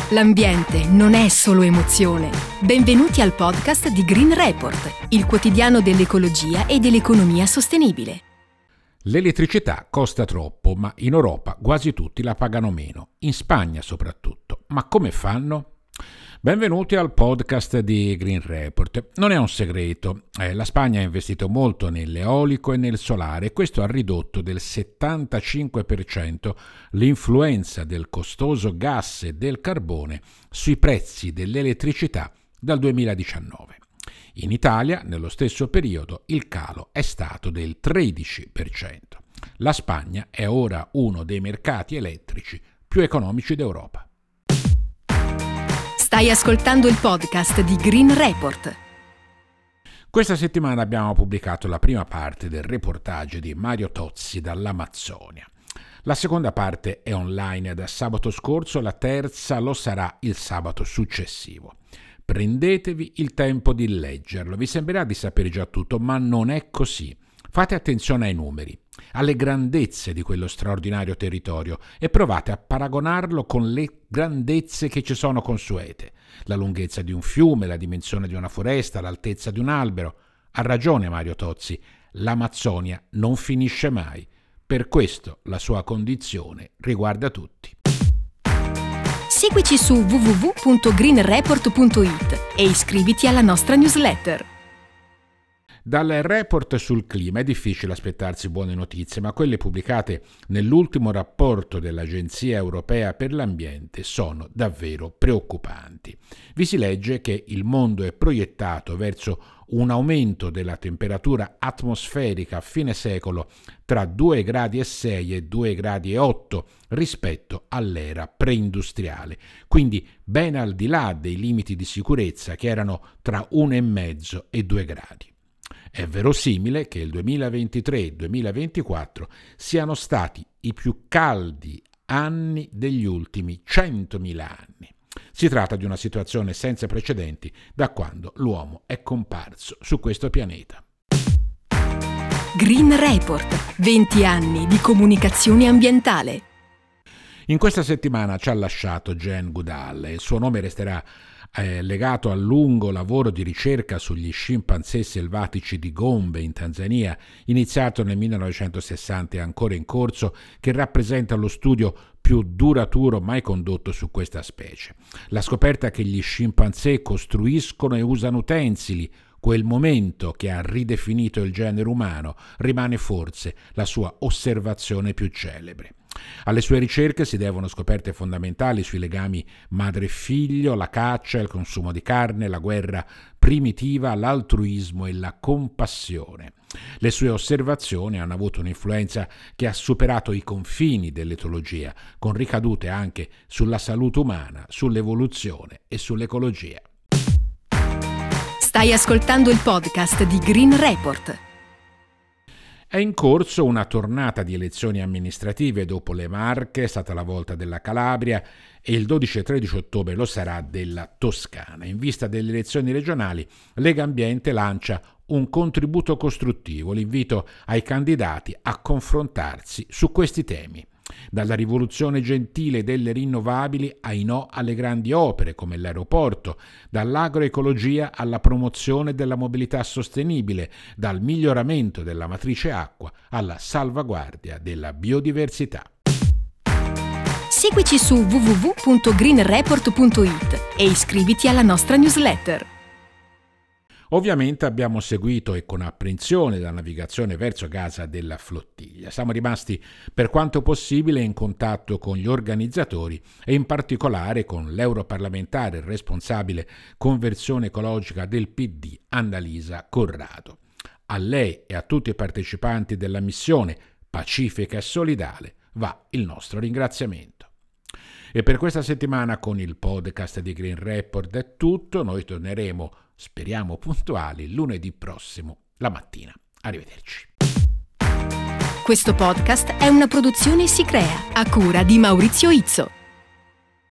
L'ambiente non è solo emozione. Benvenuti al podcast di Green Report, il quotidiano dell'ecologia e dell'economia sostenibile. L'elettricità costa troppo, ma in Europa quasi tutti la pagano meno, in Spagna soprattutto. Ma come fanno? Benvenuti al podcast di Green Report. Non è un segreto, la Spagna ha investito molto nell'eolico e nel solare e questo ha ridotto del 75% l'influenza del costoso gas e del carbone sui prezzi dell'elettricità dal 2019. In Italia, nello stesso periodo, il calo è stato del 13%. La Spagna è ora uno dei mercati elettrici più economici d'Europa. Stai ascoltando il podcast di Green Report. Questa settimana abbiamo pubblicato la prima parte del reportage di Mario Tozzi dall'Amazzonia. La seconda parte è online da sabato scorso, la terza lo sarà il sabato successivo. Prendetevi il tempo di leggerlo, vi sembrerà di sapere già tutto, ma non è così. Fate attenzione ai numeri, alle grandezze di quello straordinario territorio e provate a paragonarlo con le grandezze che ci sono consuete. La lunghezza di un fiume, la dimensione di una foresta, l'altezza di un albero. Ha ragione Mario Tozzi, l'Amazzonia non finisce mai. Per questo la sua condizione riguarda tutti. Seguici su www.greenreport.it e iscriviti alla nostra newsletter. Dal report sul clima è difficile aspettarsi buone notizie, ma quelle pubblicate nell'ultimo rapporto dell'Agenzia Europea per l'Ambiente sono davvero preoccupanti. Vi si legge che il mondo è proiettato verso un aumento della temperatura atmosferica a fine secolo tra 2,6 gradi e 2,8 gradi rispetto all'era preindustriale, quindi ben al di là dei limiti di sicurezza che erano tra 1,5 e 2 gradi. È verosimile che il 2023 e il 2024 siano stati i più caldi anni degli ultimi 100.000 anni. Si tratta di una situazione senza precedenti da quando l'uomo è comparso su questo pianeta. Green Report, 20 anni di comunicazione ambientale. In questa settimana ci ha lasciato Jane Goodall e il suo nome resterà legato al lungo lavoro di ricerca sugli scimpanzé selvatici di Gombe in Tanzania, iniziato nel 1960 e ancora in corso, che rappresenta lo studio più duraturo mai condotto su questa specie. La scoperta che gli scimpanzé costruiscono e usano utensili, quel momento che ha ridefinito il genere umano, rimane forse la sua osservazione più celebre. Alle sue ricerche si devono scoperte fondamentali sui legami madre-figlio, la caccia, il consumo di carne, la guerra primitiva, l'altruismo e la compassione. Le sue osservazioni hanno avuto un'influenza che ha superato i confini dell'etologia, con ricadute anche sulla salute umana, sull'evoluzione e sull'ecologia. Stai ascoltando il podcast di Green Report. È in corso una tornata di elezioni amministrative. Dopo le Marche è stata la volta della Calabria e il 12 e 13 ottobre lo sarà della Toscana. In vista delle elezioni regionali, Lega Ambiente lancia un contributo costruttivo, l'invito ai candidati a confrontarsi su questi temi. Dalla rivoluzione gentile delle rinnovabili ai no alle grandi opere come l'aeroporto, dall'agroecologia alla promozione della mobilità sostenibile, dal miglioramento della matrice acqua alla salvaguardia della biodiversità. Seguici su www.greenreport.it e iscriviti alla nostra newsletter. Ovviamente abbiamo seguito e con apprensione la navigazione verso Gaza della flottiglia. Siamo rimasti per quanto possibile in contatto con gli organizzatori e in particolare con l'europarlamentare responsabile conversione ecologica del PD, Annalisa Corrado. A lei e a tutti i partecipanti della missione pacifica e solidale va il nostro ringraziamento. E per questa settimana con il podcast di Green Report è tutto. Noi torneremo, speriamo puntuali, lunedì prossimo, la mattina. Arrivederci. Questo podcast è una produzione Si Crea, a cura di Maurizio Izzo.